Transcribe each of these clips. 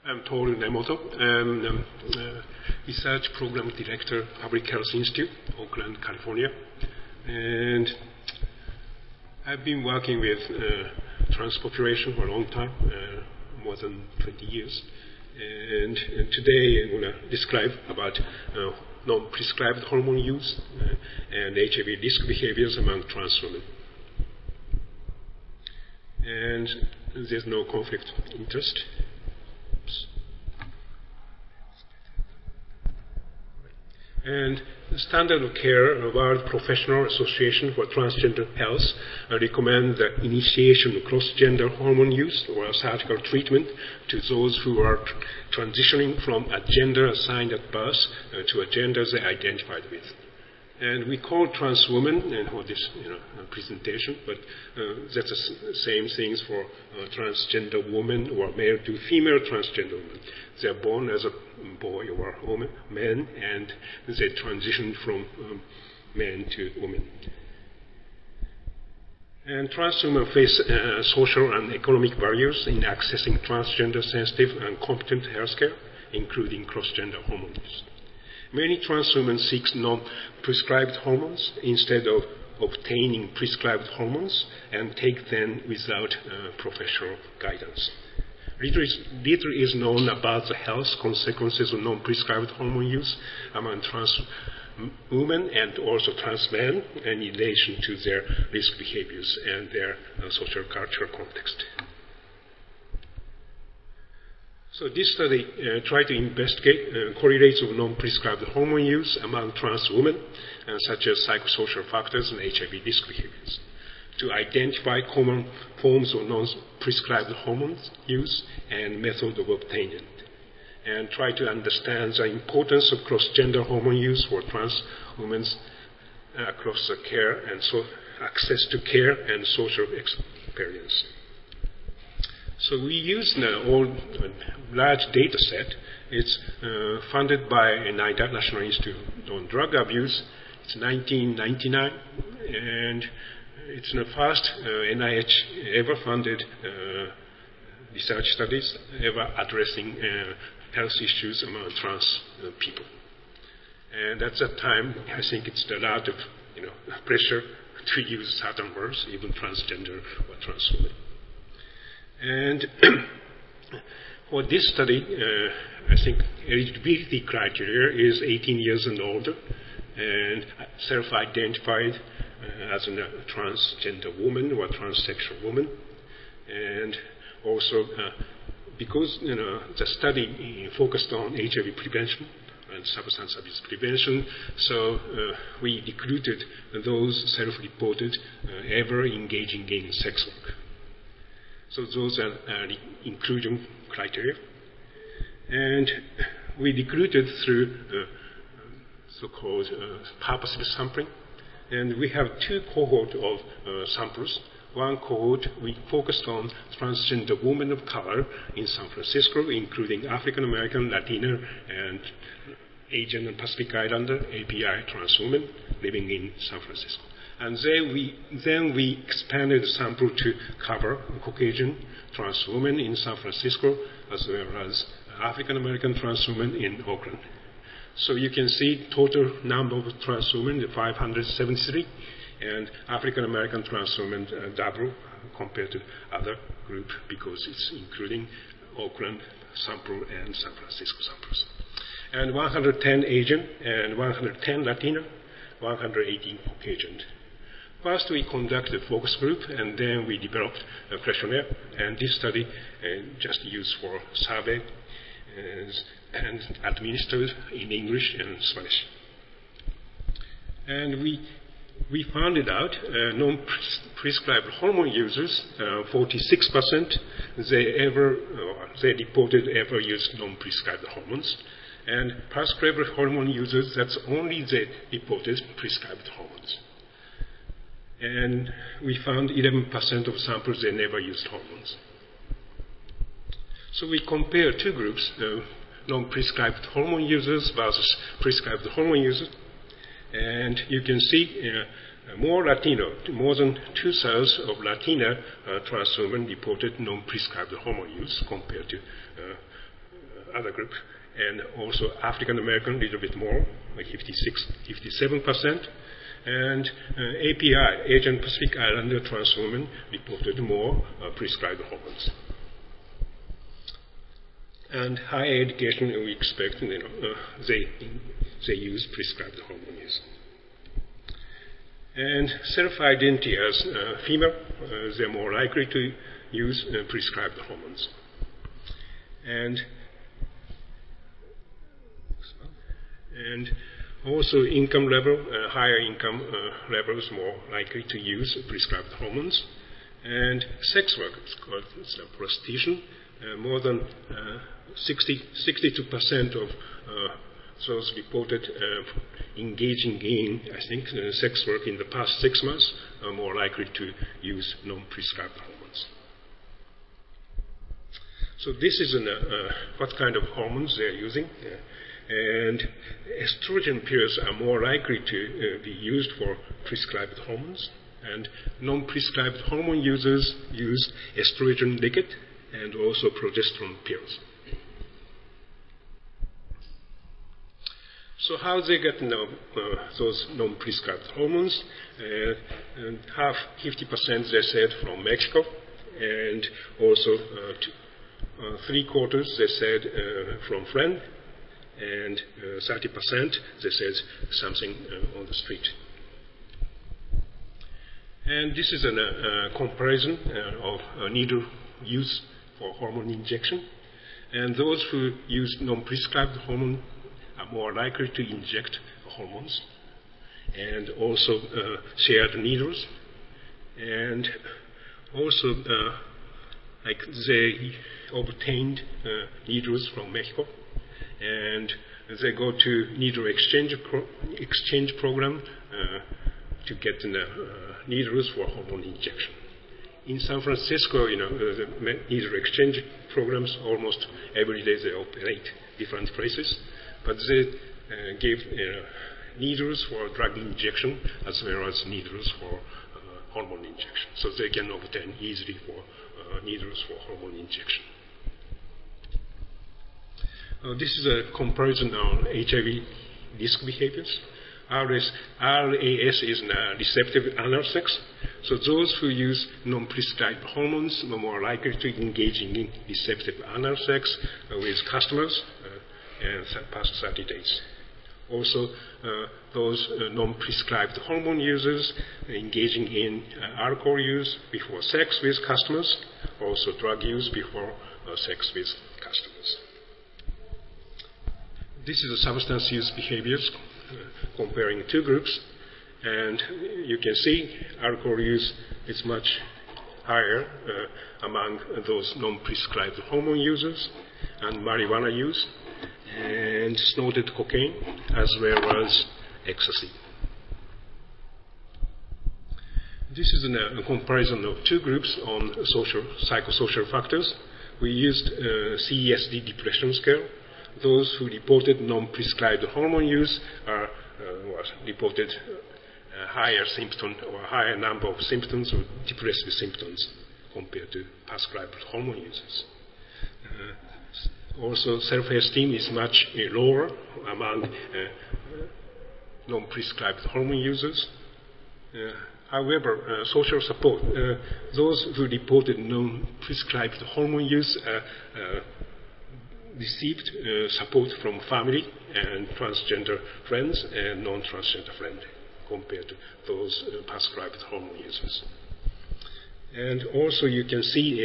I'm Toru Nemoto. I'm Research Program Director, Public Health Institute, Oakland, California. And I've been working with trans population for a long time, more than 20 years. And today I'm going to describe about non-prescribed hormone use and HIV risk behaviors among trans women. And there's no conflict of interest. And the standard of care, World Professional Association for Transgender Health, recommend the initiation of cross-gender hormone use or surgical treatment to those who are transitioning from a gender assigned at birth to a gender they identified with. And we call trans women for this presentation, but that's the same things for transgender woman or male to female transgender women. They're born as a boy or woman, man, and they transition from man to woman. And trans women face social and economic barriers in accessing transgender sensitive and competent healthcare, including cross-gender hormones. Many trans women seek non-prescribed hormones instead of obtaining prescribed hormones and take them without professional guidance. Little is known about the health consequences of non-prescribed hormone use among trans women and also trans men in relation to their risk behaviors and their social cultural context. So this study tried to investigate correlates of non-prescribed hormone use among trans women, such as psychosocial factors and HIV risk behaviors, to identify common forms of non-prescribed hormone use and method of obtaining it, and try to understand the importance of cross-gender hormone use for trans women across the care and access to care and social experience. So we use a large data set. It's funded by a National Institute on Drug Abuse. It's 1999, and it's the first NIH ever funded research studies ever addressing health issues among trans people. And at that time, I think it's a lot of pressure to use certain words, even transgender or trans women. And for this study, I think eligibility criteria is 18 years and older and self-identified as a transgender woman or transsexual woman. And also because the study focused on HIV prevention and substance abuse prevention, so we recruited those self-reported ever engaging in sex work. So those are the inclusion criteria. And we recruited through so-called purposive sampling. And we have two cohorts of samples. One cohort, we focused on transgender women of color in San Francisco, including African American, Latina, and Asian and Pacific Islander, API trans women living in San Francisco. And then we expanded the sample to cover Caucasian trans women in San Francisco, as well as African American trans women in Oakland. So you can see total number of trans women, 573, and African American trans women double compared to other group because it's including Oakland sample and San Francisco samples. And 110 Asian and 110 Latina, 118 Caucasian. First, we conducted a focus group, and then we developed a questionnaire. And this study just used for survey and administered in English and Spanish. And we found it out, non-prescribed hormone users, 46%, they reported ever used non-prescribed hormones. And prescribed hormone users, that's only they reported prescribed hormones. And we found 11% of samples they never used hormones. So we compared two groups, non-prescribed hormone users versus prescribed hormone users. And you can see more Latino, more than 2/3 of Latina trans women reported non-prescribed hormone use compared to other group, and also African American a little bit more, like 57%, and API, Asian Pacific Islander trans women, reported more prescribed hormones. And higher education, we expect, they use prescribed hormone use. And self-identity as female, they're more likely to use prescribed hormones. And also income level, higher income levels more likely to use prescribed hormones. And sex work, it's prostitution, more than 62% of those reported engaging in, I think, sex work in the past 6 months are more likely to use non-prescribed hormones. So this is what kind of hormones they're using. And estrogen pills are more likely to be used for prescribed hormones. And non-prescribed hormone users use estrogen liquid and also progesterone pills. So how they get those non-prescribed hormones? And 50% they said from Mexico, and also 3/4 they said from friend, and 30% they said something on the street. And this is a comparison of needle use for hormone injection. And those who use non-prescribed hormone are more likely to inject hormones, and also shared needles, and also like they obtained needles from Mexico, and they go to needle exchange program to get needles for hormone injection. In San Francisco, the needle exchange programs almost every day they operate different places, but they give needles for drug injection as well as needles for hormone injection, so they can obtain easily for needles for hormone injection. This is a comparison on HIV risk behaviors. RAS is receptive anal sex. So those who use non-prescribed hormones are more likely to engage in receptive anal sex with customers and past 30 days. Also, those non-prescribed hormone users engaging in alcohol use before sex with customers, also drug use before sex with customers. This is the substance use behaviors comparing two groups, and you can see alcohol use is much higher among those non-prescribed hormone users, and marijuana use, and snorted cocaine, as well as ecstasy. This is a comparison of two groups on psychosocial factors. We used CESD depression scale. Those who reported non-prescribed hormone use reported higher symptom or higher number of symptoms or depressive symptoms compared to prescribed hormone users. Also, self-esteem is much lower among non-prescribed hormone users. However, social support, those who reported non-prescribed hormone use received support from family and transgender friends and non-transgender friends compared to those prescribed hormone users. And also you can see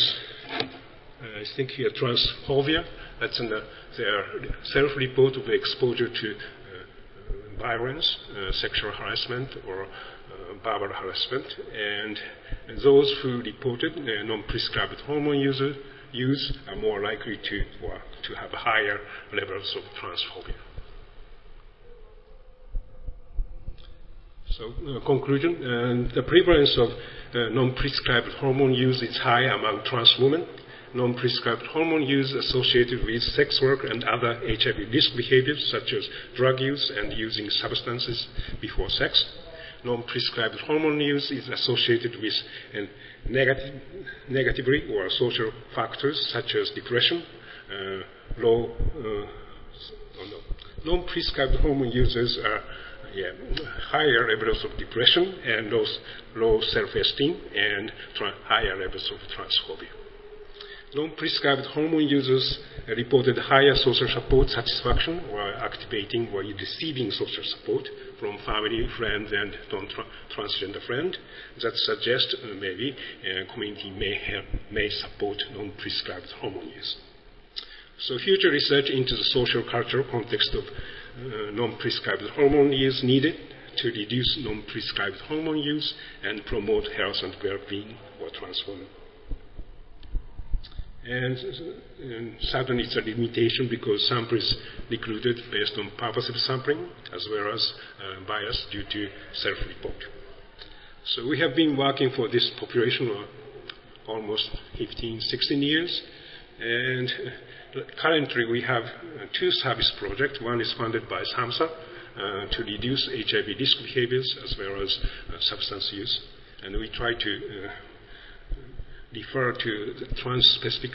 I think here transphobia, that's their self-report of exposure to violence, sexual harassment or verbal harassment, and those who reported non-prescribed hormone use are more likely to have higher levels of transphobia. So, conclusion, the prevalence of non-prescribed hormone use is high among trans women. Non-prescribed hormone use associated with sex work and other HIV risk behaviors such as drug use and using substances before sex. non-prescribed hormone use is associated with negatively or social factors such as depression, non-prescribed hormone users are higher levels of depression and low self-esteem and higher levels of transphobia. Non-prescribed hormone users reported higher social support satisfaction or activating or receiving social support from family, friends, and non-transgender friends. That suggests maybe community may support non-prescribed hormone use. So future research into the social cultural context of non-prescribed hormone use needed to reduce non-prescribed hormone use and promote health and well-being for trans women. And certainly it's a limitation because samples recruited based on purposive sampling as well as bias due to self-report. So we have been working for this population for almost 15, 16 years. And currently we have two service projects. One is funded by SAMHSA to reduce HIV risk behaviors as well as substance use. And we try to refer to the trans-specific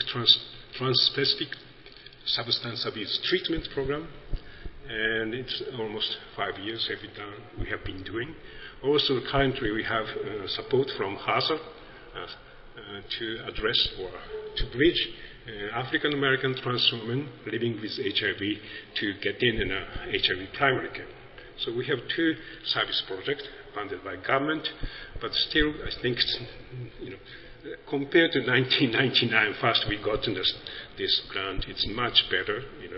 substance abuse treatment program, and it's almost 5 years we have been doing. Also, currently we have support from HASA to address or to bridge African American trans women living with HIV to get in HIV primary care. So we have two service projects funded by government, but still I think compared to 1999, first we got this grant, it's much better,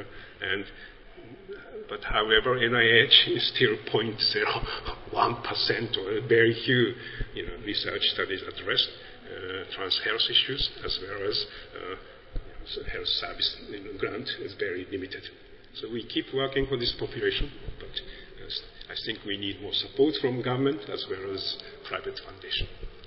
but however, NIH is still 0.01% or very few, research studies address trans health issues as well as health service grant is very limited. So we keep working for this population, but I think we need more support from government as well as private foundation.